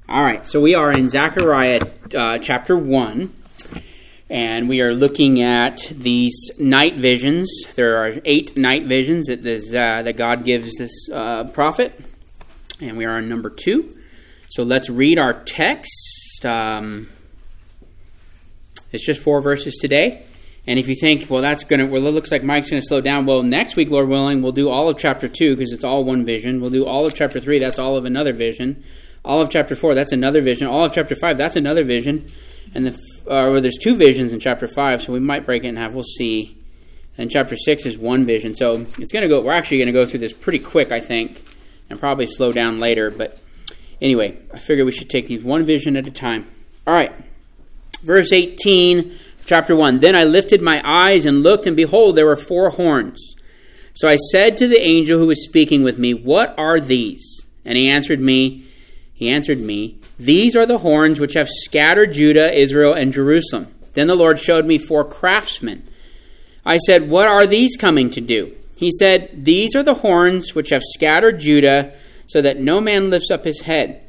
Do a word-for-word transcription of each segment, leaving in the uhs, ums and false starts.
All right, so we are in Zechariah uh, chapter one, and we are looking at these night visions. There are eight night visions that, this, uh, that God gives this uh, prophet, and we are on number two. So let's read our text. Um, it's just four verses today. And if you think, well, that's going to, well, it looks like Mike's going to slow down. Well, next week, Lord willing, we'll do all of chapter two because it's all one vision. We'll do all of chapter three. That's all of another vision. All of chapter four, that's another vision. All of chapter five, that's another vision. And the, uh, well, there's two visions in chapter five, so we might break it in half. We'll see. And chapter six is one vision. So it's going to go, we're actually going to go through this pretty quick, I think, and probably slow down later. But anyway, I figure we should take these one vision at a time. All right. Verse eighteen, chapter one. Then I lifted my eyes and looked, and behold, there were four horns. So I said to the angel who was speaking with me, "What are these?" And he answered me, He answered me, "These are the horns which have scattered Judah, Israel, and Jerusalem." Then the Lord showed me four craftsmen. I said, "What are these coming to do?" He said, "These are the horns which have scattered Judah, so that no man lifts up his head.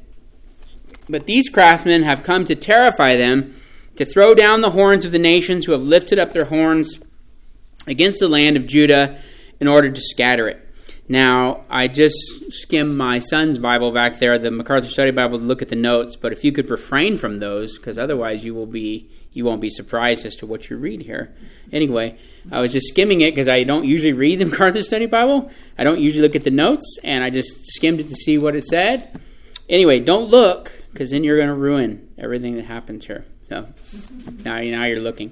But these craftsmen have come to terrify them, to throw down the horns of the nations who have lifted up their horns against the land of Judah in order to scatter it." Now, I just skimmed my son's Bible back there, the MacArthur Study Bible, to look at the notes. But if you could refrain from those, because otherwise you will be you won't be surprised as to what you read here. Anyway, I was just skimming it because I don't usually read the MacArthur Study Bible. I don't usually look at the notes, and I just skimmed it to see what it said. Anyway, don't look, because then you're going to ruin everything that happens here. So now, now you're looking.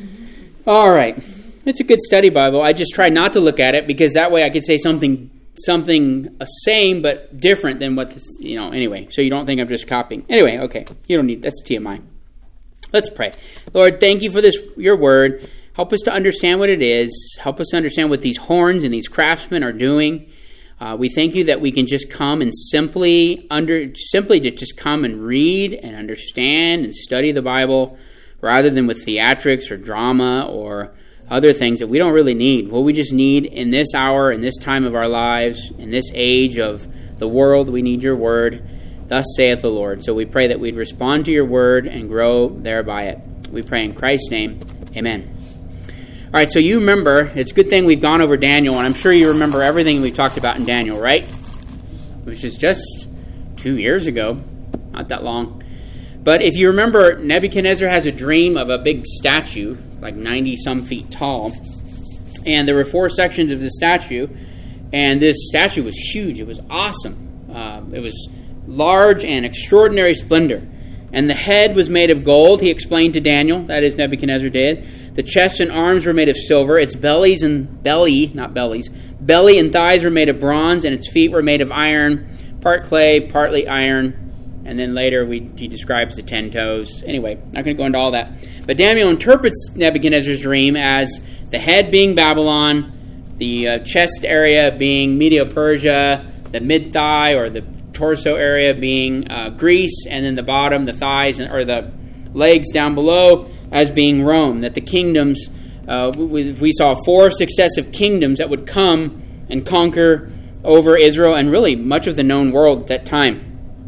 All right. It's a good study Bible. I just try not to look at it because that way I could say something something uh, same but different than what this, you know, anyway. So you don't think I'm just copying. Anyway, okay. You don't need, that's T M I. Let's pray. Lord, thank you for this, your word. Help us to understand what it is. Help us to understand what these horns and these craftsmen are doing. Uh, we thank you that we can just come and simply under simply to just come and read and understand and study the Bible rather than with theatrics or drama or other things that we don't really need. What we just need in this hour, in this time of our lives, in this age of the world, we need your word. Thus saith the Lord. So we pray that we'd respond to your word and grow thereby it. We pray in Christ's name. Amen. All right, so you remember, it's a good thing we've gone over Daniel, and I'm sure you remember everything we've talked about in Daniel, right? Which is just two years ago. Not that long. But if you remember, Nebuchadnezzar has a dream of a big statue, like ninety-some feet tall. And there were four sections of the statue. And this statue was huge. It was awesome. Uh, it was large and extraordinary splendor. And the head was made of gold, he explained to Daniel. That is, Nebuchadnezzar did. The chest and arms were made of silver. Its bellies and belly, not bellies, belly and thighs were made of bronze. And its feet were made of iron, part clay, partly iron. And then later we, he describes the ten toes. Anyway, not going to go into all that. But Daniel interprets Nebuchadnezzar's dream as the head being Babylon, the uh, chest area being Medo-Persia, the mid-thigh or the torso area being uh, Greece, and then the bottom, the thighs, or the legs down below as being Rome. That the kingdoms, uh, we, we saw four successive kingdoms that would come and conquer over Israel and really much of the known world at that time.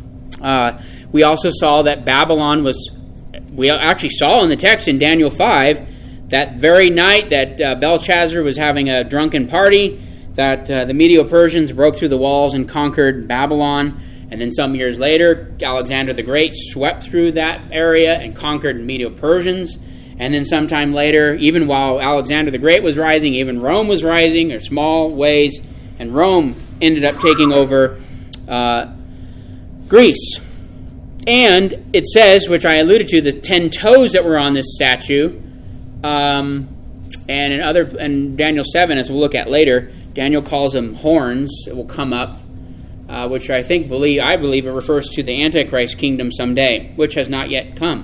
Uh, we also saw that Babylon was, we actually saw in the text in Daniel five, that very night that uh, Belshazzar was having a drunken party, that uh, the Medo-Persians broke through the walls and conquered Babylon. And then some years later, Alexander the Great swept through that area and conquered Medo-Persians. And then sometime later, even while Alexander the Great was rising, even Rome was rising in small ways. And Rome ended up taking over uh Greece. And it says, which I alluded to, the ten toes that were on this statue, um, and in other, and Daniel seven, as we'll look at later, Daniel calls them horns that will come up, uh, which I think believe I believe it refers to the Antichrist kingdom someday, which has not yet come.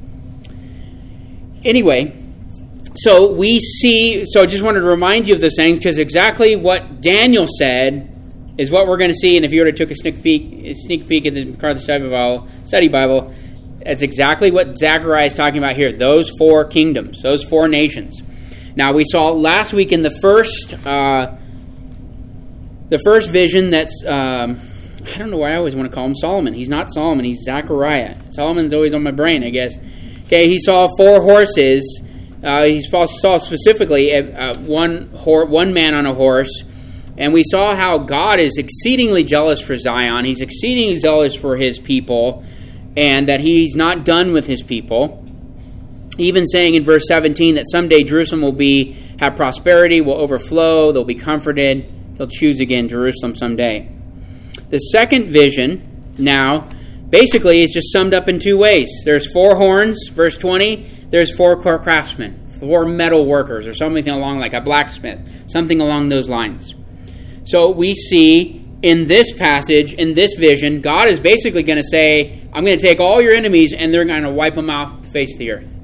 Anyway, so we see. So I just wanted to remind you of those things because exactly what Daniel said is what we're going to see. And if you already took a sneak peek, a sneak peek at the MacArthur Study Bible, Study Bible, that's exactly what Zechariah is talking about here. Those four kingdoms, those four nations. Now we saw last week in the first, uh, the first vision that's um, I don't know why I always want to call him Solomon. He's not Solomon. He's Zechariah. Solomon's always on my brain, I guess. Okay, he saw four horses. Uh, he saw, saw specifically uh, one hor- one man on a horse. And we saw how God is exceedingly jealous for Zion. He's exceedingly zealous for his people. And that he's not done with his people. Even saying in verse seventeen that someday Jerusalem will be have prosperity, will overflow, they'll be comforted. They'll choose again Jerusalem someday. The second vision now basically is just summed up in two ways. There's four horns, verse twenty. There's four craftsmen, four metal workers, or something along like a blacksmith, something along those lines. So we see in this passage, in this vision, God is basically going to say, I'm going to take all your enemies and they're going to wipe them off the face of the earth.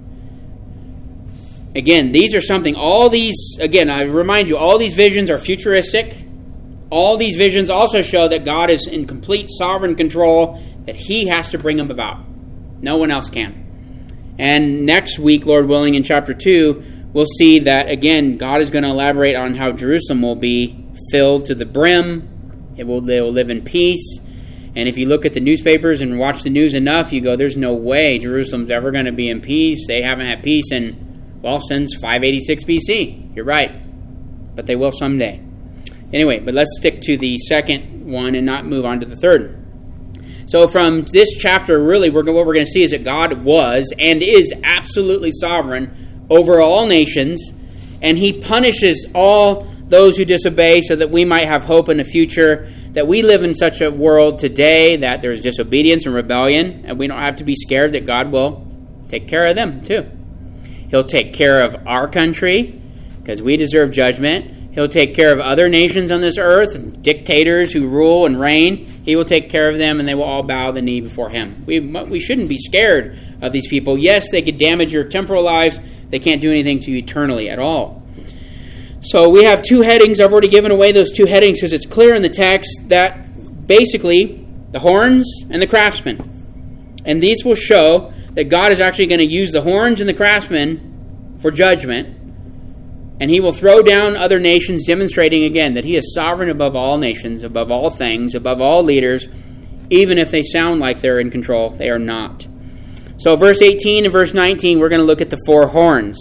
Again, these are something, all these, again, I remind you, all these visions are futuristic. All these visions also show that God is in complete sovereign control, that he has to bring them about. No one else can. And next week, Lord willing, in chapter two, we'll see that, again, God is going to elaborate on how Jerusalem will be filled to the brim. It will, they will live in peace. And if you look at the newspapers and watch the news enough, you go, there's no way Jerusalem's ever going to be in peace. They haven't had peace in, well, since five eighty-six B C. You're right. But they will someday. Anyway, but let's stick to the second one and not move on to the third. So from this chapter, really, we're, what we're going to see is that God was and is absolutely sovereign over all nations, and he punishes all those who disobey so that we might have hope in the future, that we live in such a world today that there's disobedience and rebellion, and we don't have to be scared that God will take care of them too. He'll take care of our country because we deserve judgment. He'll take care of other nations on this earth, dictators who rule and reign. He will take care of them, and they will all bow the knee before him. We we shouldn't be scared of these people. Yes, they could damage your temporal lives. They can't do anything to you eternally at all. So we have two headings. I've already given away those two headings because it's clear in the text that basically the horns and the craftsmen. And these will show that God is actually going to use the horns and the craftsmen for judgment. And he will throw down other nations, demonstrating again that he is sovereign above all nations, above all things, above all leaders, even if they sound like they're in control. They are not. So verse eighteen and verse nineteen, we're going to look at the four horns.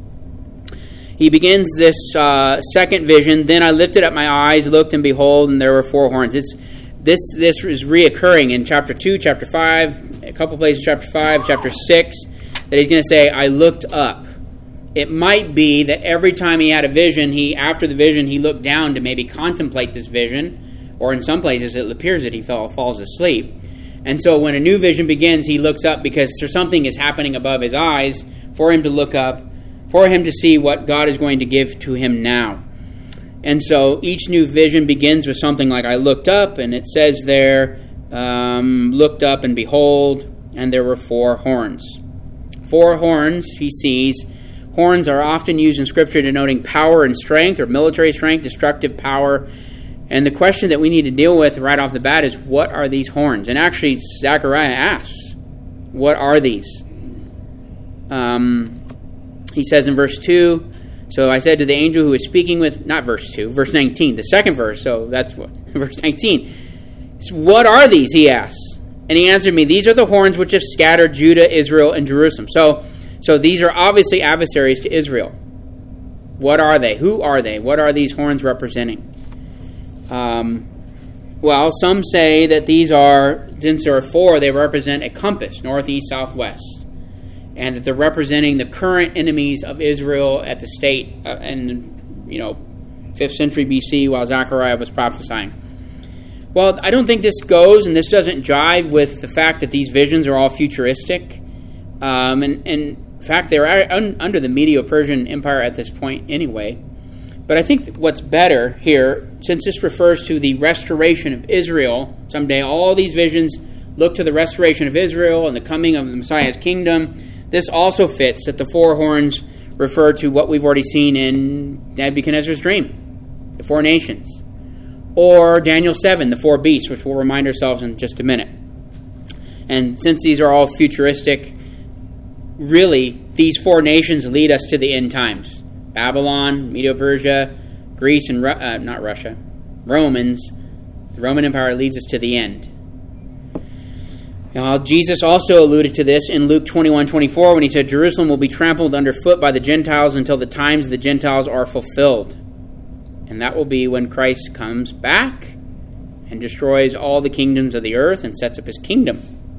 He begins this uh, second vision. Then I lifted up my eyes, looked, and behold, and there were four horns. It's this this is reoccurring in chapter two, chapter five, a couple places, chapter five, chapter six, that he's going to say, I looked up. It might be that every time he had a vision, he after the vision, he looked down to maybe contemplate this vision, or in some places it appears that he fell, falls asleep. And so when a new vision begins, he looks up because there's something is happening above his eyes for him to look up, for him to see what God is going to give to him now. And so each new vision begins with something like, I looked up, and it says there, um, looked up and behold, and there were four horns. Four horns he sees. Horns are often used in Scripture denoting power and strength, or military strength, destructive power. And the question that we need to deal with right off the bat is, what are these horns? And actually, Zechariah asks, what are these? Um, he says in verse two, so I said to the angel who was speaking with, not verse two, verse nineteen, the second verse, so that's what, verse nineteen. So what are these, he asks. And he answered me, these are the horns which have scattered Judah, Israel, and Jerusalem. So, so these are obviously adversaries to Israel. What are they? Who are they? What are these horns representing? Um, well, some say that these are, since there are four, they represent a compass, northeast, southwest. And that they're representing the current enemies of Israel at the state uh, in, you know, fifth century B C while Zechariah was prophesying. Well, I don't think this goes, and this doesn't jive with the fact that these visions are all futuristic. Um, and, and in fact, they're un, under the Medo-Persian Empire at this point anyway. But I think what's better here, since this refers to the restoration of Israel, someday all these visions look to the restoration of Israel and the coming of the Messiah's kingdom, this also fits that the four horns refer to what we've already seen in Nebuchadnezzar's dream, the four nations. Or Daniel seven, the four beasts, which we'll remind ourselves in just a minute. And since these are all futuristic, really, these four nations lead us to the end times. Babylon, Medo-Persia, Greece, and uh, not Russia, Romans, The Roman Empire leads us to the end. Now, Jesus also alluded to this in Luke twenty-one twenty-four when he said, Jerusalem will be trampled underfoot by the Gentiles until the times of the Gentiles are fulfilled. And that will be when Christ comes back and destroys all the kingdoms of the earth and sets up his kingdom.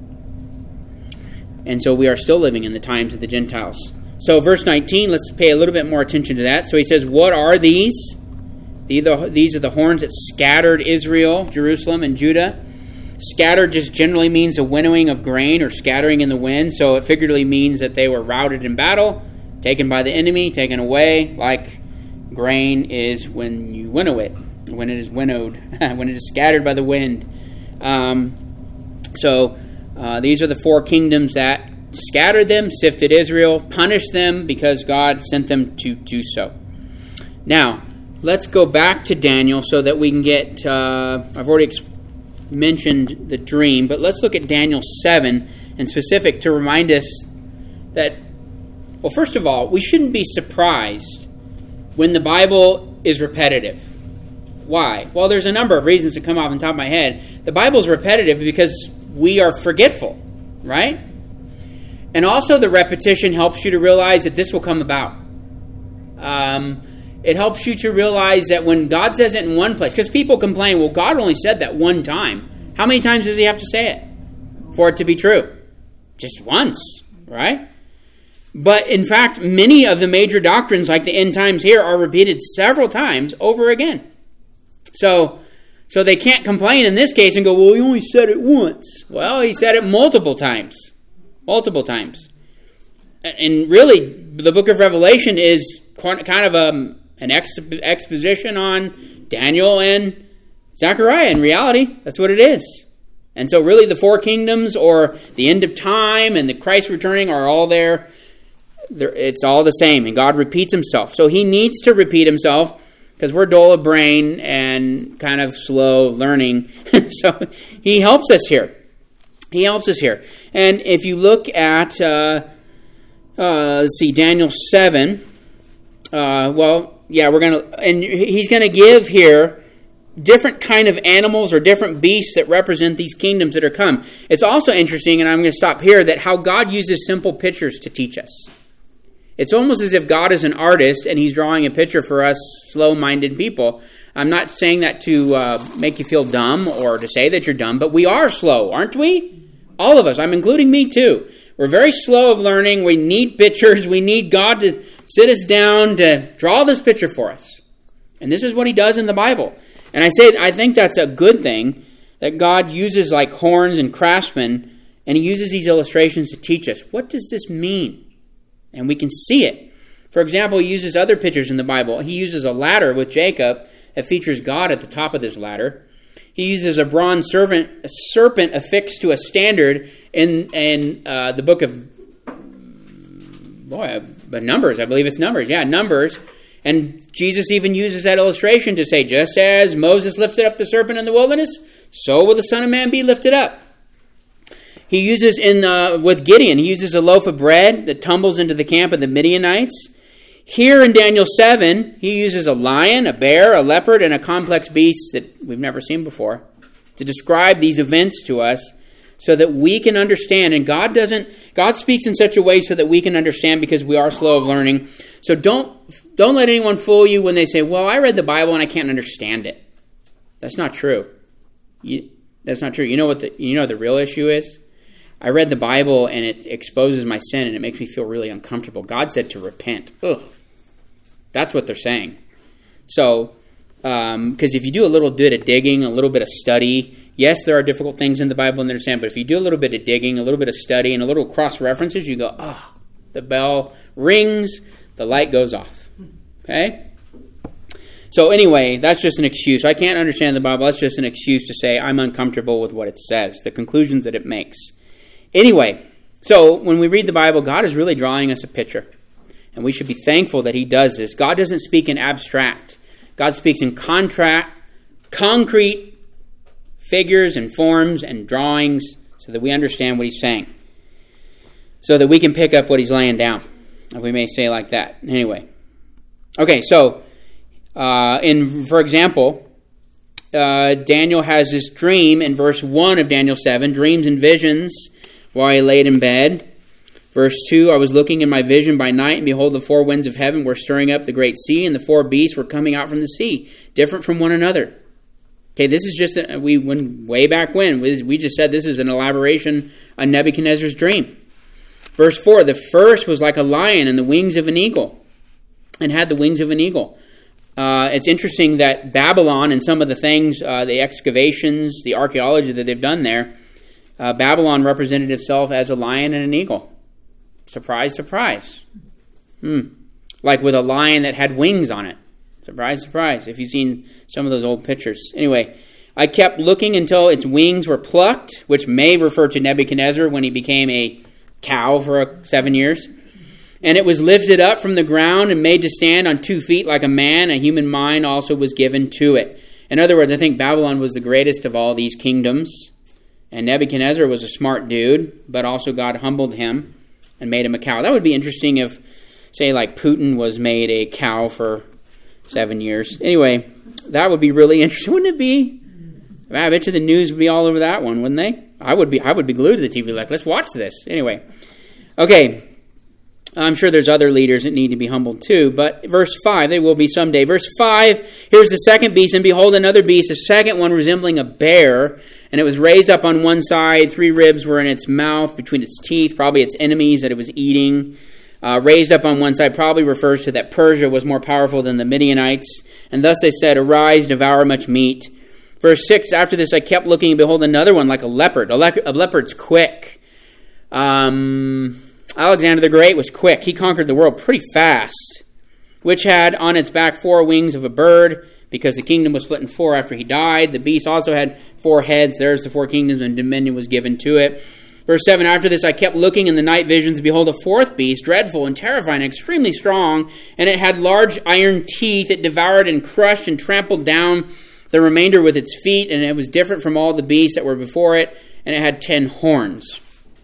And so we are still living in the times of the Gentiles. So verse nineteen, let's pay a little bit more attention to that. So he says, what are these? These are the horns that scattered Israel, Jerusalem, and Judah. Scattered just generally means a winnowing of grain or scattering in the wind. So it figuratively means that they were routed in battle, taken by the enemy, taken away, like grain is when you winnow it, when it is winnowed, when it is scattered by the wind. Um, so uh, these are the four kingdoms that scattered them, sifted Israel, punished them because God sent them to do so. Now, let's go back to Daniel so that we can get, uh, I've already explained, mentioned the dream, but let's look at Daniel seven in specific to remind us that, well, first of all, we shouldn't be surprised when the Bible is repetitive. Why? Well, there's a number of reasons that come off the top of my head. The Bible is repetitive because we are forgetful, right? And also the repetition helps you to realize that this will come about. Um... It helps you to realize that when God says it in one place, because people complain, well, God only said that one time. How many times does he have to say it for it to be true? Just once, right? But in fact, many of the major doctrines, like the end times here, are repeated several times over again. So, so they can't complain in this case and go, well, he only said it once. Well, he said it multiple times. Multiple times. And really, the book of Revelation is kind of a... an exposition on Daniel and Zechariah. In reality, that's what it is. And so really the four kingdoms or the end of time and the Christ returning are all there. It's all the same. And God repeats himself. So he needs to repeat himself because we're dull of brain and kind of slow learning. So he helps us here. He helps us here. And if you look at, uh, uh, let's see, Daniel seven, uh, well, Yeah, we're going to, and he's going to give here different kind of animals or different beasts that represent these kingdoms that are come. It's also interesting, and I'm going to stop here, that how God uses simple pictures to teach us. It's almost as if God is an artist and he's drawing a picture for us slow-minded people. I'm not saying that to uh, make you feel dumb or to say that you're dumb, but we are slow, aren't we? All of us. I'm including me too. We're very slow of learning. We need pictures. We need God to sit us down to draw this picture for us. And this is what he does in the Bible. And I say, I think that's a good thing, that God uses like horns and craftsmen, and he uses these illustrations to teach us. What does this mean? And we can see it. For example, he uses other pictures in the Bible. He uses a ladder with Jacob that features God at the top of this ladder. He uses a bronze serpent, a serpent affixed to a standard in, in uh, the book of boy, but Numbers. I believe it's Numbers. Yeah, Numbers. And Jesus even uses that illustration to say, just as Moses lifted up the serpent in the wilderness, so will the Son of Man be lifted up. He uses in the, with Gideon, he uses a loaf of bread that tumbles into the camp of the Midianites. Here in Daniel seven, he uses a lion, a bear, a leopard, and a complex beast that we've never seen before to describe these events to us so that we can understand. And God doesn't, God speaks in such a way so that we can understand because we are slow of learning. So don't, don't let anyone fool you when they say, well, I read the Bible and I can't understand it. That's not true. You, that's not true. You know what the, you know what the real issue is? I read the Bible and it exposes my sin and it makes me feel really uncomfortable. God said to repent. Ugh. That's what they're saying. So, because um, if you do a little bit of digging, a little bit of study, yes, there are difficult things in the Bible to understand, but if you do a little bit of digging, a little bit of study, and a little cross-references, you go, ah, oh, the bell rings, the light goes off. Okay? So anyway, that's just an excuse. I can't understand the Bible. That's just an excuse to say I'm uncomfortable with what it says, the conclusions that it makes. Anyway, so when we read the Bible, God is really drawing us a picture. And we should be thankful that he does this. God doesn't speak in abstract. God speaks in contract, concrete figures and forms and drawings so that we understand what he's saying. So that we can pick up what he's laying down. If we may say like that. Anyway. Okay, so, uh, in for example, uh, Daniel has this dream in verse one of Daniel seven, dreams and visions while he laid in bed. Verse two, I was looking in my vision by night, and behold, the four winds of heaven were stirring up the great sea, and the four beasts were coming out from the sea, different from one another. Okay, this is just, a, we went way back when, we just said this is an elaboration on Nebuchadnezzar's dream. Verse four, the first was like a lion and the wings of an eagle, and had the wings of an eagle. Uh, it's interesting that Babylon and some of the things, uh, the excavations, the archaeology that they've done there, uh, Babylon represented itself as a lion and an eagle. Surprise, surprise. Hmm. Like with a lion that had wings on it. Surprise, surprise. If you've seen some of those old pictures. Anyway, I kept looking until its wings were plucked, which may refer to Nebuchadnezzar when he became a cow for seven years. And it was lifted up from the ground and made to stand on two feet like a man. A human mind also was given to it. In other words, I think Babylon was the greatest of all these kingdoms. And Nebuchadnezzar was a smart dude, but also God humbled him and made him a cow. That would be interesting if, say, like Putin was made a cow for seven years. Anyway, that would be really interesting, wouldn't it be? I bet you the news would be all over that one, wouldn't they? I would be. I would be glued to the T V like, let's watch this. Anyway, okay. I'm sure there's other leaders that need to be humbled too. But verse five, they will be someday. Verse five, here's the second beast, and behold, another beast, the second one resembling a bear. And it was raised up on one side. Three ribs were in its mouth, between its teeth, probably its enemies that it was eating. Uh, raised up on one side probably refers to that Persia was more powerful than the Midianites. And thus they said, arise, devour much meat. Verse six, after this I kept looking, and behold, another one like a leopard. A, le- a leopard's quick. Um, Alexander the Great was quick. He conquered the world pretty fast. Which had on its back four wings of a bird, because the kingdom was split in four after he died. The beast also had four heads. There's the four kingdoms, and dominion was given to it. Verse seven, after this I kept looking in the night visions. Behold, a fourth beast, dreadful and terrifying, extremely strong. And it had large iron teeth. It devoured and crushed and trampled down the remainder with its feet. And it was different from all the beasts that were before it. And it had ten horns.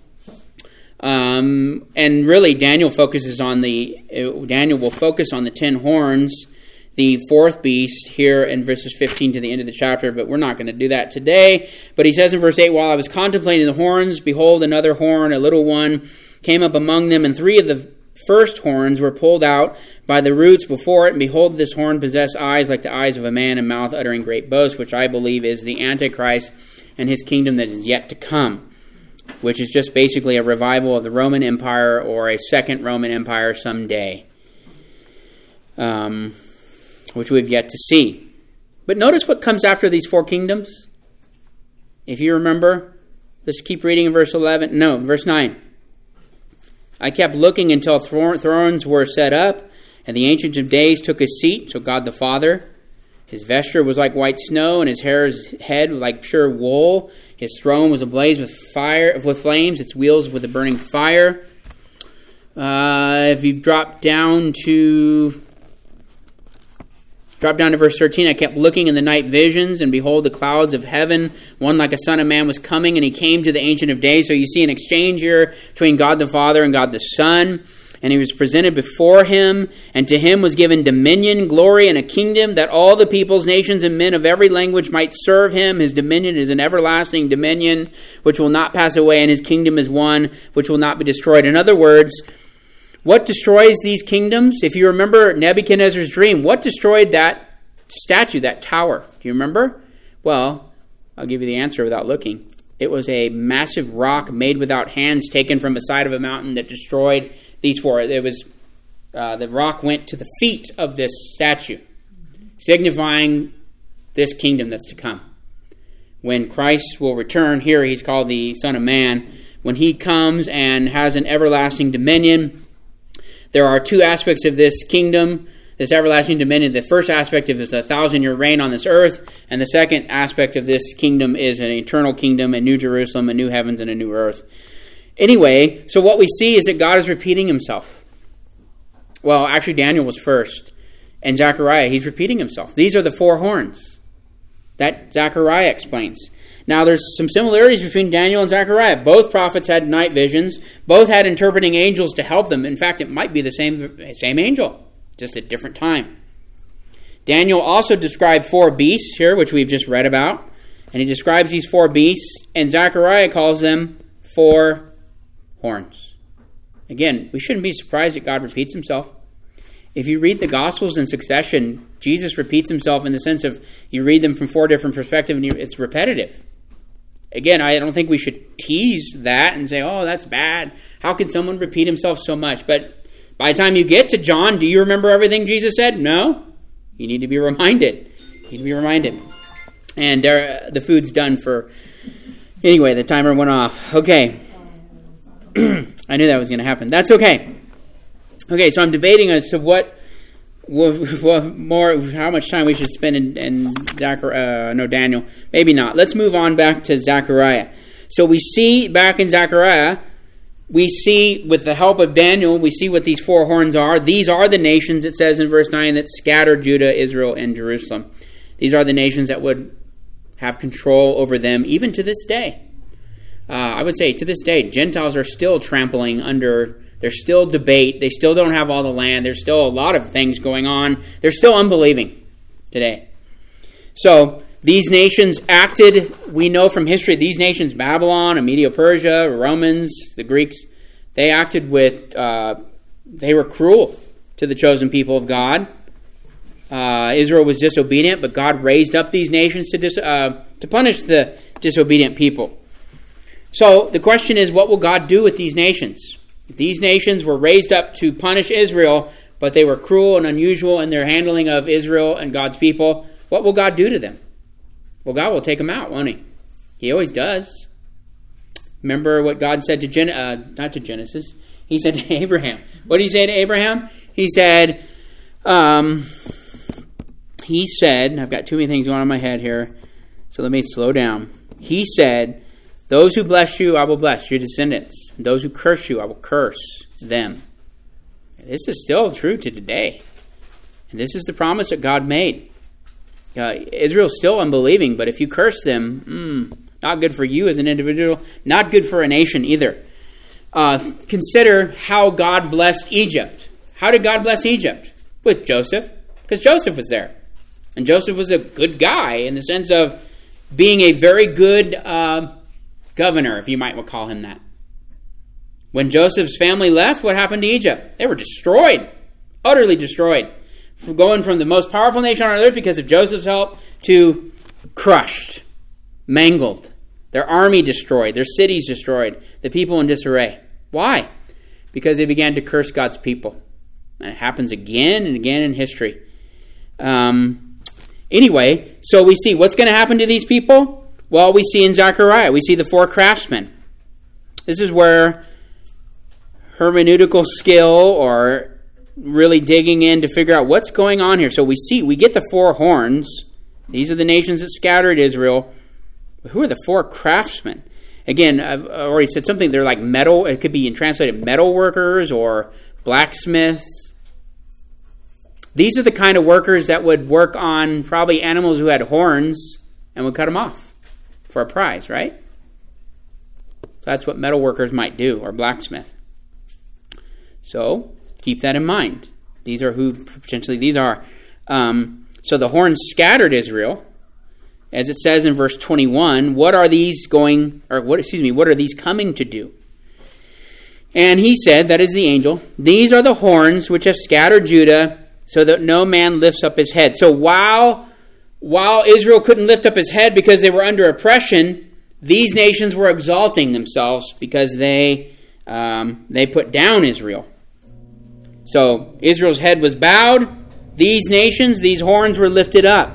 Um, and really, Daniel focuses on the, uh, Daniel will focus on the ten horns, the fourth beast here in verses fifteen to the end of the chapter, but we're not going to do that today. But he says in verse eight, while I was contemplating the horns, behold, another horn, a little one, came up among them, and three of the first horns were pulled out by the roots before it, and behold, this horn possessed eyes like the eyes of a man, and mouth uttering great boast, which I believe is the Antichrist and his kingdom that is yet to come, which is just basically a revival of the Roman Empire or a second Roman Empire someday, um, which we've yet to see. But notice what comes after these four kingdoms. If you remember, let's keep reading in verse eleven. No, verse nine. I kept looking until thrones were set up, and the Ancient of Days took his seat, so God the Father. His vesture was like white snow, and his hair, his head was like pure wool. His throne was ablaze with fire, with flames, its wheels with a burning fire. Uh, if you drop down to drop down to verse thirteen, I kept looking in the night visions, and behold, the clouds of heaven, one like a son of man was coming, and he came to the Ancient of Days. So you see an exchange here between God the Father and God the Son. And he was presented before him, and to him was given dominion, glory, and a kingdom, that all the peoples, nations, and men of every language might serve him. His dominion is an everlasting dominion, which will not pass away, and his kingdom is one which will not be destroyed. In other words, what destroys these kingdoms? If you remember Nebuchadnezzar's dream, what destroyed that statue, that tower? Do you remember? Well, I'll give you the answer without looking. It was a massive rock made without hands, taken from the side of a mountain, that destroyed these four. It was uh, the rock went to the feet of this statue, signifying this kingdom that's to come. When Christ will return, here he's called the Son of Man. When he comes and has an everlasting dominion, there are two aspects of this kingdom, this everlasting dominion. The first aspect of is a thousand-year reign on this earth, and the second aspect of this kingdom is an eternal kingdom, a new Jerusalem, a new heavens, and a new earth. Anyway, so what we see is that God is repeating himself. Well, actually, Daniel was first, and Zechariah, he's repeating himself. These are the four horns that Zechariah explains. Now, there's some similarities between Daniel and Zechariah. Both prophets had night visions. Both had interpreting angels to help them. In fact, it might be the same, same angel, just at different time. Daniel also described four beasts here, which we've just read about. And he describes these four beasts, and Zechariah calls them four horns. Again, we shouldn't be surprised that God repeats himself. If you read the Gospels in succession, Jesus repeats himself in the sense of you read them from four different perspectives and you, it's repetitive. Again, I don't think we should tease that and say, oh, that's bad. How can someone repeat himself so much? But by the time you get to John, do you remember everything Jesus said? No. You need to be reminded. You need to be reminded. And uh, the food's done for... Anyway, the timer went off. Okay. I knew that was going to happen. That's okay. Okay, so I'm debating as to what, what, what more, how much time we should spend in, in Zechariah, uh, no, Daniel. Maybe not. Let's move on back to Zechariah. So we see back in Zechariah, we see with the help of Daniel, we see what these four horns are. These are the nations, it says in verse nine, that scattered Judah, Israel, and Jerusalem. These are the nations that would have control over them even to this day. Uh, I would say to this day, Gentiles are still trampling under, there's still debate, they still don't have all the land, there's still a lot of things going on, they're still unbelieving today. So, these nations acted, we know from history, these nations, Babylon, Medo-Persia, Romans, the Greeks, they acted with, uh, they were cruel to the chosen people of God. Uh, Israel was disobedient, but God raised up these nations to dis, uh, to punish the disobedient people. So the question is, what will God do with these nations? These nations were raised up to punish Israel, but they were cruel and unusual in their handling of Israel and God's people. What will God do to them? Well, God will take them out, won't he? He always does. Remember what God said to Gen- uh, not to Genesis. He said to Abraham. What did he say to Abraham? He said, um, he said, I've got too many things going on in my head here, so let me slow down. He said, those who bless you, I will bless your descendants. And those who curse you, I will curse them. This is still true to today. And this is the promise that God made. Uh, Israel's still unbelieving, but if you curse them, mm, not good for you as an individual, not good for a nation either. Uh, consider how God blessed Egypt. How did God bless Egypt? With Joseph, because Joseph was there. And Joseph was a good guy in the sense of being a very good uh, governor, if you might call him that. When Joseph's family left, what happened to Egypt? They were destroyed, utterly destroyed. From going from the most powerful nation on earth because of Joseph's help to crushed, mangled, their army destroyed, their cities destroyed, the people in disarray. Why? Because they began to curse God's people. And it happens again and again in history. Um, anyway, so we see what's going to happen to these people? Well, we see in Zechariah, we see the four craftsmen. This is where hermeneutical skill or really digging in to figure out what's going on here. So we see, we get the four horns. These are the nations that scattered Israel. But who are the four craftsmen? Again, I've already said something. They're like metal. It could be translated metal workers or blacksmiths. These are the kind of workers that would work on probably animals who had horns and would cut them off for a prize, right? That's what metal workers might do, or blacksmith. So keep that in mind. These are who potentially these are. Um, so the horns scattered Israel, as it says in verse twenty-one. What are these going? Or what? Excuse me. What are these coming to do? And he said, that is the angel. These are the horns which have scattered Judah, so that no man lifts up his head. So while while Israel couldn't lift up his head because they were under oppression, these nations were exalting themselves because they um, they put down Israel. So Israel's head was bowed. These nations, these horns were lifted up.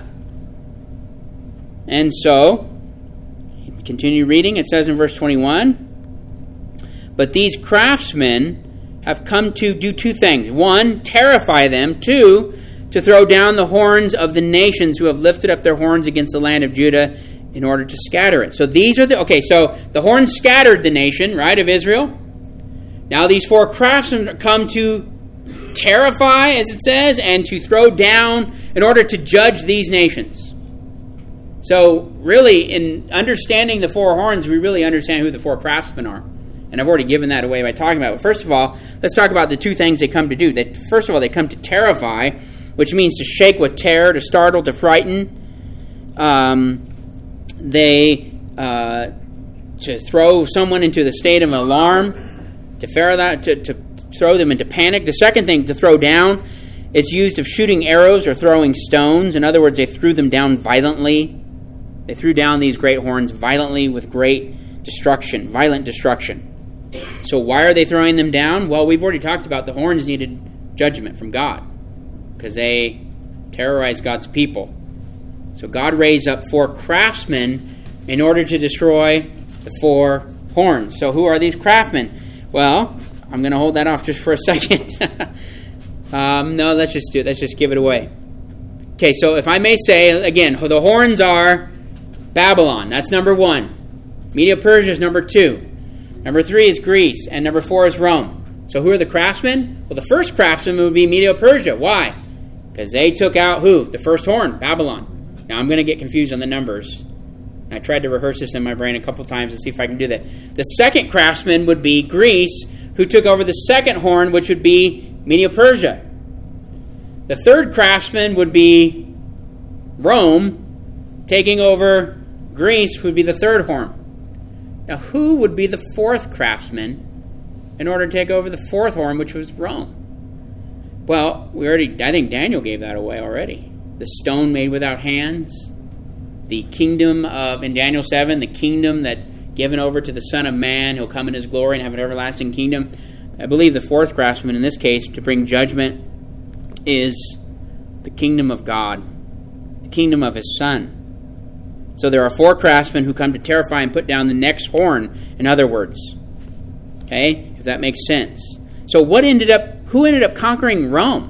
And so, continue reading. It says in verse twenty-one, but these craftsmen have come to do two things. One, terrify them. Two, to throw down the horns of the nations who have lifted up their horns against the land of Judah in order to scatter it. So these are the... Okay, so the horns scattered the nation, right, of Israel. Now these four craftsmen come to terrify, as it says, and to throw down in order to judge these nations. So really, in understanding the four horns, we really understand who the four craftsmen are. And I've already given that away by talking about it. First of all, let's talk about the two things they come to do. They, first of all, they come to terrify. which means to shake with terror, to startle, to frighten. Um, they uh, to throw someone into the state of alarm, to, that, to, to throw them into panic. The second thing, to throw down, it's used of shooting arrows or throwing stones. In other words, they threw them down violently. They threw down these great horns violently with great destruction, violent destruction. So why are they throwing them down? Well, we've already talked about the horns needed judgment from God because they terrorized God's people. So God raised up four craftsmen in order to destroy the four horns. So who are these craftsmen? Well, I'm going to hold that off just for a second. um, no, let's just do it. Let's just give it away. Okay, so if I may say, again, the horns are Babylon. That's number one. Medo-Persia is number two. Number three is Greece. And number four is Rome. So who are the craftsmen? Well, the first craftsman would be Medo-Persia. Why? Because they took out who? The first horn, Babylon. Now, I'm going to get confused on the numbers. I tried to rehearse this in my brain a couple times and see if I can do that. The second craftsman would be Greece, who took over the second horn, which would be Medo-Persia. The third craftsman would be Rome, taking over Greece, would be the third horn. Now, who would be the fourth craftsman in order to take over the fourth horn, which was Rome? Well, we already, I think Daniel gave that away already. The stone made without hands, the kingdom of, in Daniel seven, the kingdom that's given over to the Son of Man, who'll come in his glory and have an everlasting kingdom. I believe the fourth craftsman in this case to bring judgment is the kingdom of God, the kingdom of his Son. So there are four craftsmen who come to terrify and put down the next horn, in other words. Okay? If that makes sense. So what ended up, who ended up conquering Rome?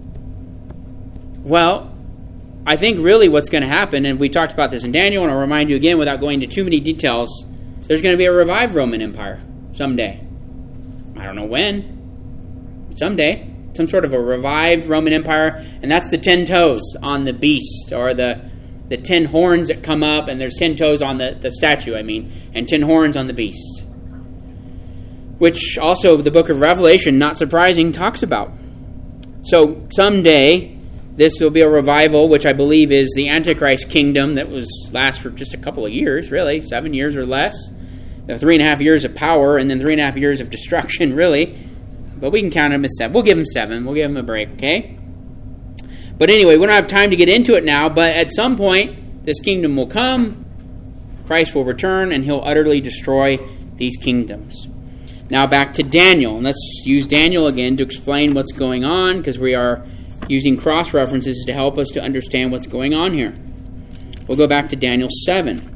Well, I think really what's going to happen, and we talked about this in Daniel, and I'll remind you again without going into too many details, there's going to be a revived Roman Empire someday. I don't know when. Someday. Some sort of a revived Roman Empire, and that's the ten toes on the beast, or the the ten horns that come up, and there's ten toes on the, the statue, I mean, and ten horns on the beast. Which also the book of Revelation, not surprising, talks about. So someday, this will be a revival, which I believe is the Antichrist kingdom that was last for just a couple of years, really, seven years or less. Three and a half years of power, and then three and a half years of destruction, really. But we can count him as seven. We'll give him seven. We'll give him a break, okay? But anyway, we don't have time to get into it now, but at some point, this kingdom will come, Christ will return, and he'll utterly destroy these kingdoms. Now back to Daniel, and let's use Daniel again to explain what's going on, because we are using cross-references to help us to understand what's going on here. We'll go back to Daniel seven.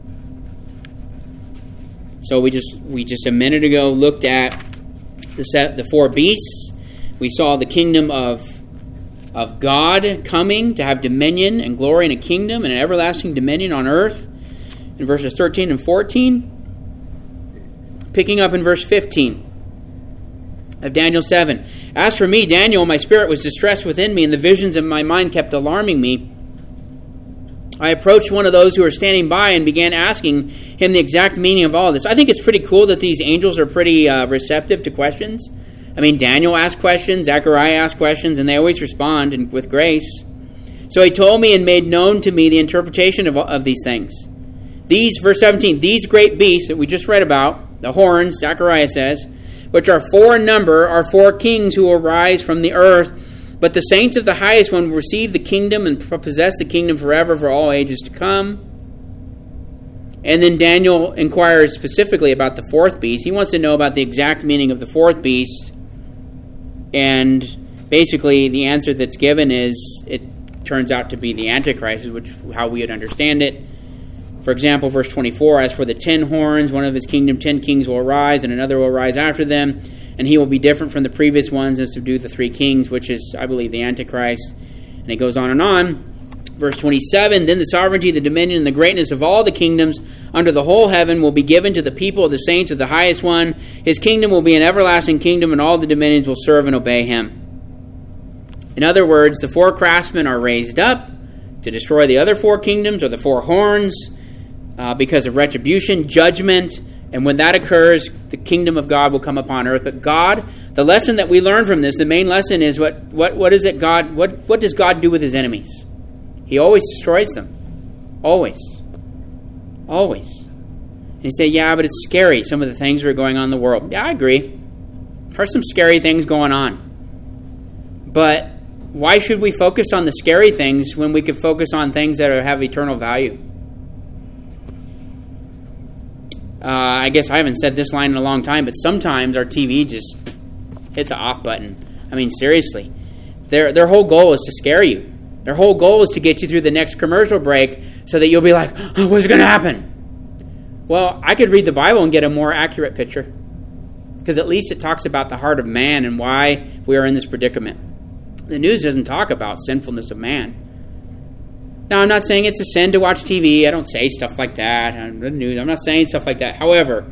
So we just we just a minute ago looked at the set, the four beasts. We saw the kingdom of of God coming to have dominion and glory and a kingdom and an everlasting dominion on earth in verses thirteen and fourteen. Picking up in verse fifteen of Daniel seven. As for me, Daniel, my spirit was distressed within me, and the visions of my mind kept alarming me. I approached one of those who were standing by and began asking him the exact meaning of all this. I think it's pretty cool that these angels are pretty uh, receptive to questions. I mean, Daniel asked questions, Zechariah asked questions, and they always respond and with grace. So he told me and made known to me the interpretation of, of these things. These, verse seventeen, these great beasts that we just read about, the horns, Zechariah says, which are four in number, are four kings who will rise from the earth. But the saints of the highest one will receive the kingdom and possess the kingdom forever for all ages to come. And then Daniel inquires specifically about the fourth beast. He wants to know about the exact meaning of the fourth beast. And basically the answer that's given is, it turns out to be the Antichrist, which how we would understand it. For example, verse twenty-four, as for the ten horns, one of his kingdom, ten kings will arise, and another will rise after them. And he will be different from the previous ones and subdue the three kings, which is, I believe, the Antichrist. And it goes on and on. Verse twenty-seven, then the sovereignty, the dominion, and the greatness of all the kingdoms under the whole heaven will be given to the people of the saints of the highest one. His kingdom will be an everlasting kingdom, and all the dominions will serve and obey him. In other words, the four craftsmen are raised up to destroy the other four kingdoms, or the four horns, uh, because of retribution, judgment, And when that occurs, the kingdom of God will come upon earth. But God, the lesson that we learn from this, the main lesson is what what what is it God what what does God do with his enemies? He always destroys them. Always. Always. And you say, yeah, but it's scary, some of the things that are going on in the world. Yeah, I agree. There are some scary things going on. But why should we focus on the scary things when we could focus on things that are, have eternal value? Uh, I guess I haven't said this line in a long time, but sometimes our T V just hits the off button. I mean, seriously. Their their whole goal is to scare you. Their whole goal is to get you through the next commercial break so that you'll be like, oh, what's going to happen? Well, I could read the Bible and get a more accurate picture, because at least it talks about the heart of man and why we are in this predicament. The news doesn't talk about sinfulness of man. Now, I'm not saying it's a sin to watch T V. I don't say stuff like that. I'm not saying stuff like that. However,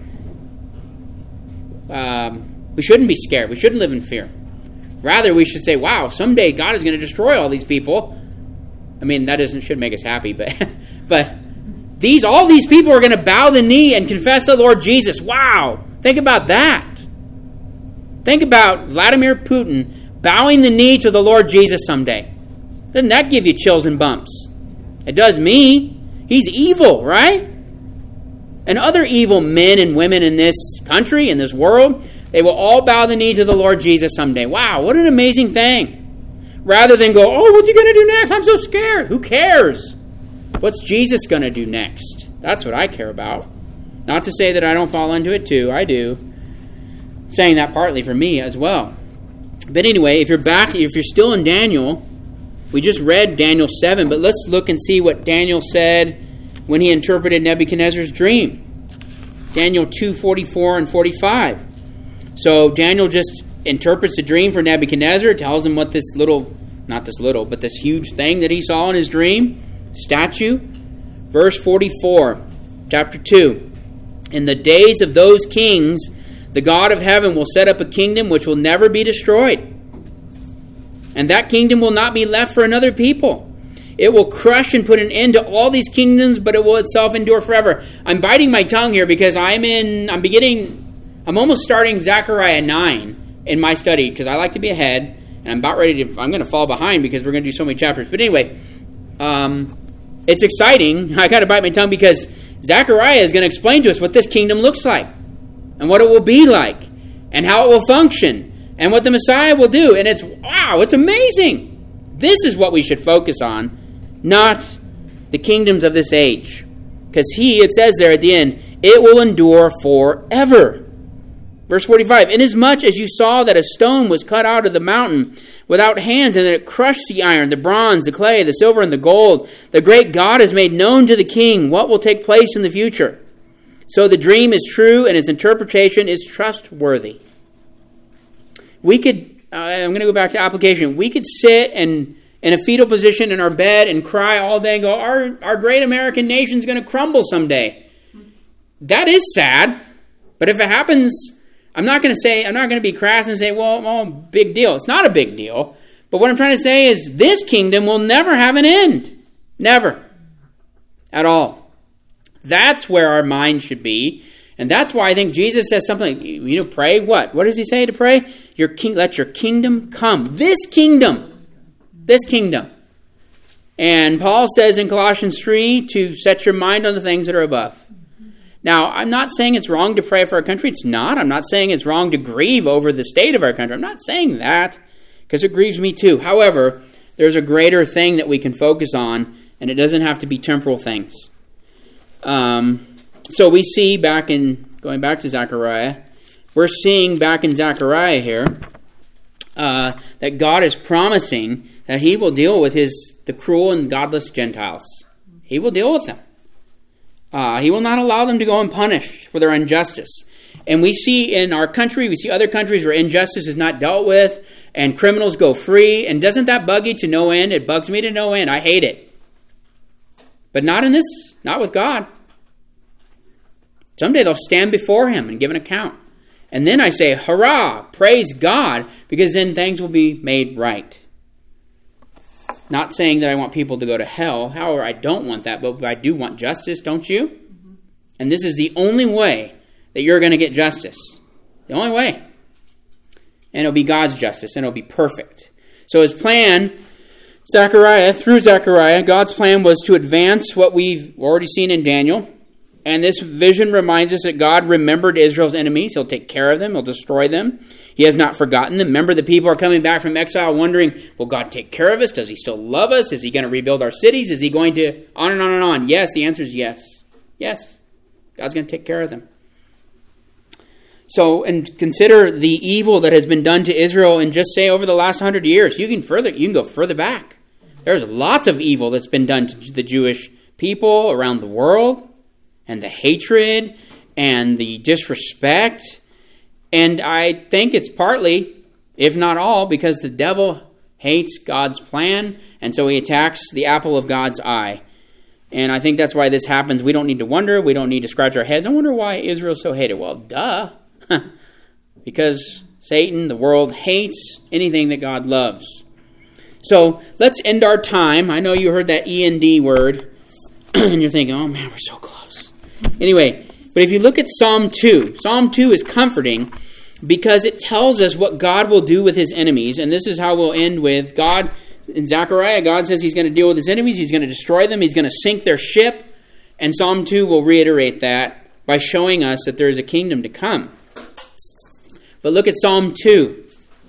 um, we shouldn't be scared. We shouldn't live in fear. Rather, we should say, wow, someday God is going to destroy all these people. I mean, that doesn't should make us happy, but but these all these people are going to bow the knee and confess the Lord Jesus. Wow. Think about that. Think about Vladimir Putin bowing the knee to the Lord Jesus someday. Doesn't that give you chills and bumps? It does me. He's evil, right? And other evil men and women in this country, in this world, they will all bow the knee to the Lord Jesus someday. Wow, what an amazing thing. Rather than go, oh, what's he going to do next? I'm so scared. Who cares? What's Jesus going to do next? That's what I care about. Not to say that I don't fall into it too. I do. I'm saying that partly for me as well. But anyway, if you're back, if you're still in Daniel, we just read Daniel seven, but let's look and see what Daniel said when he interpreted Nebuchadnezzar's dream. Daniel two forty-four and forty-five. So Daniel just interprets the dream for Nebuchadnezzar, tells him what this little, not this little, but this huge thing that he saw in his dream, statue. Verse forty-four, chapter two. In the days of those kings, the God of heaven will set up a kingdom which will never be destroyed. And that kingdom will not be left for another people. It will crush and put an end to all these kingdoms, but it will itself endure forever. I'm biting my tongue here because I'm in, I'm beginning, I'm almost starting Zechariah nine in my study because I like to be ahead, and I'm about ready to, I'm going to fall behind because we're going to do so many chapters. But anyway, um, it's exciting. I got to bite my tongue because Zechariah is going to explain to us what this kingdom looks like and what it will be like and how it will function. And what the Messiah will do. And it's, wow, it's amazing. This is what we should focus on, not the kingdoms of this age. Because he, it says there at the end, it will endure forever. Verse forty-five, inasmuch as you saw that a stone was cut out of the mountain without hands, and that it crushed the iron, the bronze, the clay, the silver, and the gold, the great God has made known to the king what will take place in the future. So the dream is true, and its interpretation is trustworthy. We could, uh, I'm going to go back to application. We could sit and in a fetal position in our bed and cry all day and go, our, our great American nation's going to crumble someday. That is sad. But if it happens, I'm not going to say, I'm not going to be crass and say, well, well, big deal. It's not a big deal. But what I'm trying to say is this kingdom will never have an end. Never. At all. That's where our mind should be. And that's why I think Jesus says something like, you know, pray what? What does he say to pray? Your king, let your kingdom come. This kingdom. This kingdom. And Paul says in Colossians three to set your mind on the things that are above. Now, I'm not saying it's wrong to pray for our country. It's not. I'm not saying it's wrong to grieve over the state of our country. I'm not saying that because it grieves me too. However, there's a greater thing that we can focus on, and it doesn't have to be temporal things. Um... So we see back in, going back to Zechariah, we're seeing back in Zechariah here uh, that God is promising that he will deal with his the cruel and godless Gentiles. He will deal with them. Uh, he will not allow them to go unpunished for their injustice. And we see in our country, we see other countries where injustice is not dealt with and criminals go free. And doesn't that bug you to no end? It bugs me to no end. I hate it. But not in this, not with God. Someday they'll stand before him and give an account. And then I say, hurrah, praise God, because then things will be made right. Not saying that I want people to go to hell. However, I don't want that, but I do want justice, don't you? Mm-hmm. And this is the only way that you're going to get justice. The only way. And it'll be God's justice, and it'll be perfect. So his plan, Zechariah, through Zechariah, God's plan was to advance what we've already seen in Daniel. And this vision reminds us that God remembered Israel's enemies. He'll take care of them. He'll destroy them. He has not forgotten them. Remember, the people are coming back from exile wondering, will God take care of us? Does he still love us? Is he going to rebuild our cities? Is he going to... On and on and on. Yes, the answer is yes. Yes. God's going to take care of them. So, and consider the evil that has been done to Israel in just, say, over the last hundred years. You can further, you can go further back. There's lots of evil that's been done to the Jewish people around the world, and the hatred, and the disrespect. And I think it's partly, if not all, because the devil hates God's plan, and so he attacks the apple of God's eye. And I think that's why this happens. We don't need to wonder. We don't need to scratch our heads. I wonder why Israel's so hated. Well, duh. Because Satan, the world, hates anything that God loves. So let's end our time. I know you heard that E N D word, and you're thinking, oh man, we're so close. Anyway, but if you look at Psalm two, Psalm two is comforting because it tells us what God will do with his enemies. And this is how we'll end with God. In Zechariah, God says he's going to deal with his enemies. He's going to destroy them. He's going to sink their ship. And Psalm two will reiterate that by showing us that there is a kingdom to come. But look at Psalm two.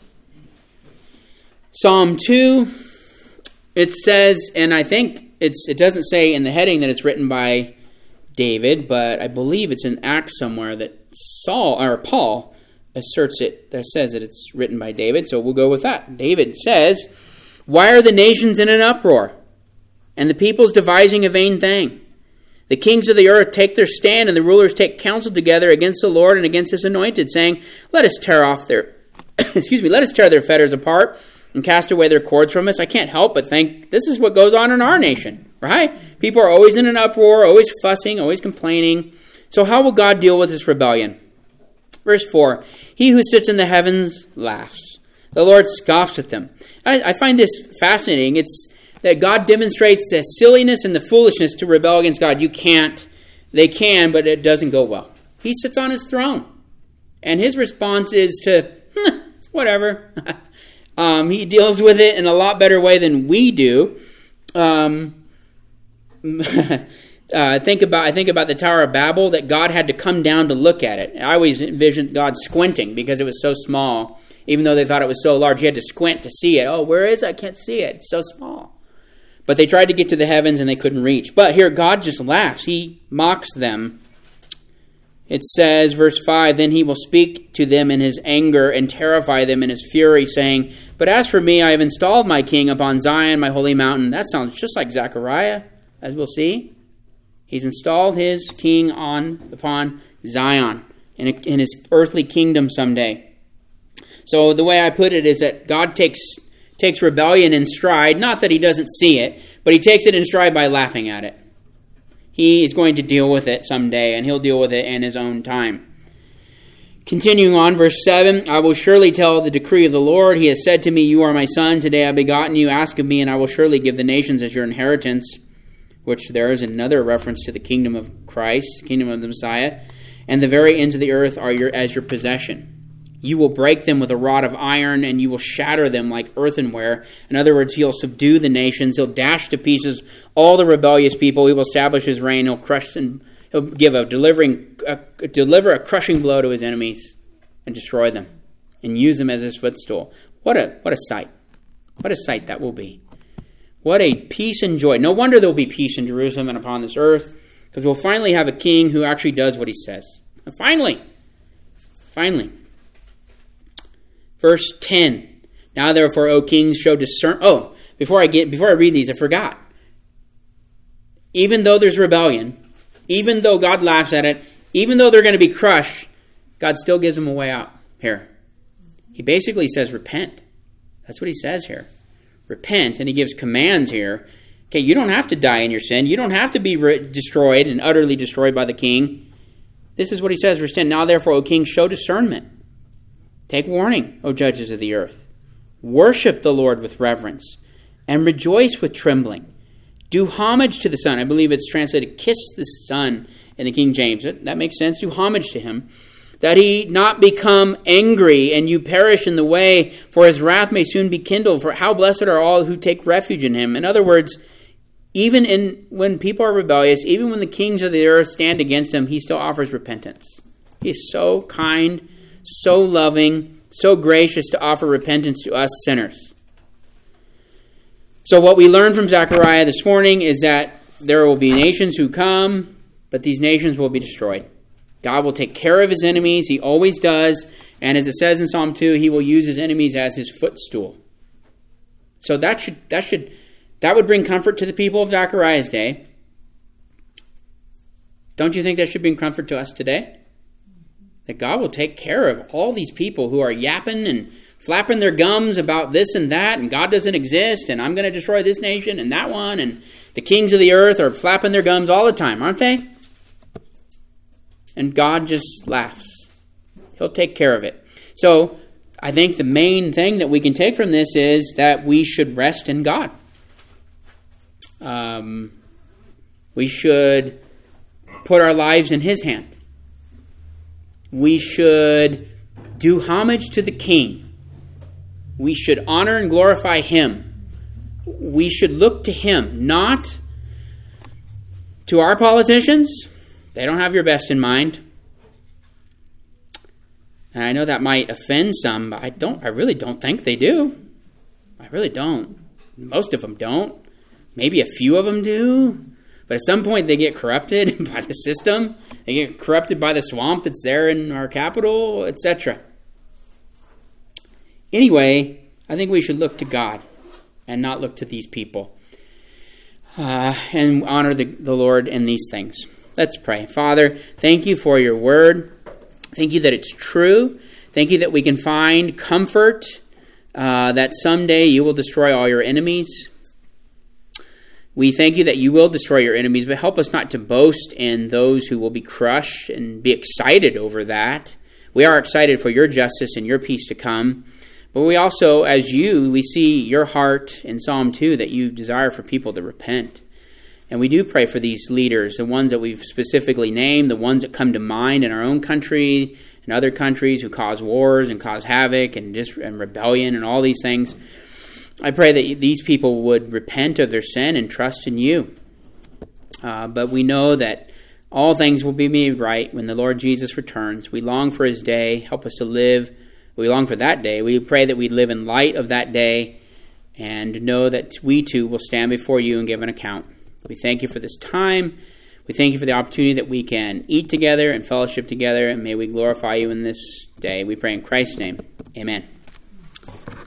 Psalm two, it says, and I think it's it doesn't say in the heading that it's written by David, but I believe it's in Acts somewhere that Saul or Paul asserts it, that says that it's written by David, so we'll go with that. David says, "Why are the nations in an uproar, and the peoples devising a vain thing? The kings of the earth take their stand, and the rulers take counsel together against the Lord and against his anointed, saying, Let us tear off their excuse me, let us tear their fetters apart and cast away their cords from us." I can't help but think this is what goes on in our nation, right? People are always in an uproar, always fussing, always complaining. So how will God deal with this rebellion? Verse four, "He who sits in the heavens laughs. The Lord scoffs at them." I, I find this fascinating. It's that God demonstrates the silliness and the foolishness to rebel against God. You can't. They can, but it doesn't go well. He sits on his throne. And his response is to, whatever. um, he deals with it in a lot better way than we do. Um, uh, think about I think about the Tower of Babel, that God had to come down to look at it. I always envisioned God squinting because it was so small. Even though they thought it was so large, he had to squint to see it. Oh, where is it? I can't see it. It's so small. But they tried to get to the heavens and they couldn't reach. But here, God just laughs. He mocks them. It says, verse five, "Then he will speak to them in his anger and terrify them in his fury, saying, But as for me, I have installed my king upon Zion, my holy mountain." That sounds just like Zechariah, as we'll see. He's installed his king on upon Zion in, a, in his earthly kingdom someday. So the way I put it is that God takes takes rebellion in stride, not that he doesn't see it, but he takes it in stride by laughing at it. He is going to deal with it someday, and he'll deal with it in his own time. Continuing on, verse seven, "I will surely tell the decree of the Lord. He has said to me, You are my son. Today I have begotten you. Ask of me, and I will surely give the nations as your inheritance." Which there is another reference to the kingdom of Christ, the kingdom of the Messiah. "And the very ends of the earth are your as your possession. You will break them with a rod of iron, and you will shatter them like earthenware." In other words, he'll subdue the nations. He'll dash to pieces all the rebellious people. He will establish his reign. He'll crush and he'll give a delivering a, deliver a crushing blow to his enemies and destroy them and use them as his footstool. What a what a sight! What a sight that will be! What a peace and joy! No wonder there will be peace in Jerusalem and upon this earth, because we'll finally have a king who actually does what he says. Finally, finally. Verse ten. "Now therefore, O kings, show discern." Oh, before I get before I read these, I forgot. Even though there's rebellion, even though God laughs at it, even though they're going to be crushed, God still gives them a way out here. He basically says, repent. That's what he says here. Repent, and he gives commands here. Okay, you don't have to die in your sin. You don't have to be re- destroyed and utterly destroyed by the king. This is what he says, verse ten. "Now therefore, O kings, show discernment. Take warning, O judges of the earth. Worship the Lord with reverence, and rejoice with trembling. Do homage to the Son." I believe it's translated, "Kiss the Son, in the King James. That, that makes sense. Do homage to him. That he not become angry and you perish in the way, for his wrath may soon be kindled. For how blessed are all who take refuge in him. In other words, even in when people are rebellious, even when the kings of the earth stand against him, he still offers repentance. He is so kind, so loving, so gracious to offer repentance to us sinners. So what we learned from Zechariah this morning is that there will be nations who come, but these nations will be destroyed. God will take care of his enemies. He always does. And as it says in Psalm two, he will use his enemies as his footstool. So that should that should that would bring comfort to the people of Zechariah's day. Don't you think that should bring comfort to us today? That God will take care of all these people who are yapping and flapping their gums about this and that, and God doesn't exist, and I'm going to destroy this nation and that one, and the kings of the earth are flapping their gums all the time, aren't they? And God just laughs. He'll take care of it. So I think the main thing that we can take from this is that we should rest in God. Um, we should put our lives in his hand. We should do homage to the King. We should honor and glorify him. We should look to him, not to our politicians. They don't have your best in mind. And I know that might offend some, but I don't. I really don't think they do. I really don't. Most of them don't. Maybe a few of them do. But at some point they get corrupted by the system. They get corrupted by the swamp that's there in our capital, et cetera. Anyway, I think we should look to God and not look to these people. Uh, and honor the, the Lord in these things. Let's pray. Father, thank you for your word. Thank you that it's true. Thank you that we can find comfort uh, that someday you will destroy all your enemies. We thank you that you will destroy your enemies, but help us not to boast in those who will be crushed and be excited over that. We are excited for your justice and your peace to come. But we also, as you, we see your heart in Psalm two that you desire for people to repent. And we do pray for these leaders, the ones that we've specifically named, the ones that come to mind in our own country and other countries who cause wars and cause havoc and, dis- and rebellion and all these things. I pray that these people would repent of their sin and trust in you. Uh, but we know that all things will be made right when the Lord Jesus returns. We long for his day. Help us to live. We long for that day. We pray that we live in light of that day and know that we too will stand before you and give an account. We thank you for this time. We thank you for the opportunity that we can eat together and fellowship together, and may we glorify you in this day. We pray in Christ's name. Amen.